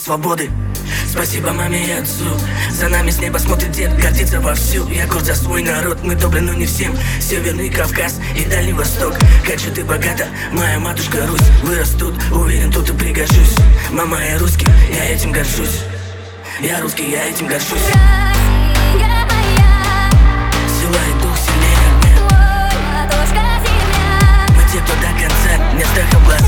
свободы. Спасибо маме и отцу, за нами с неба смотрит дед, гордится вовсю. Я горд за свой народ, мы добры, но не всем. Северный Кавказ и Дальний Восток. Как же ты богата, моя матушка Русь. Вырос тут, уверен, тут и пригожусь. Мама, я русский, я этим горжусь. Я русский, я этим горжусь. Россия моя, Сила и дух сильнее огня. матушка земля. Мы те, кто до конца, не страха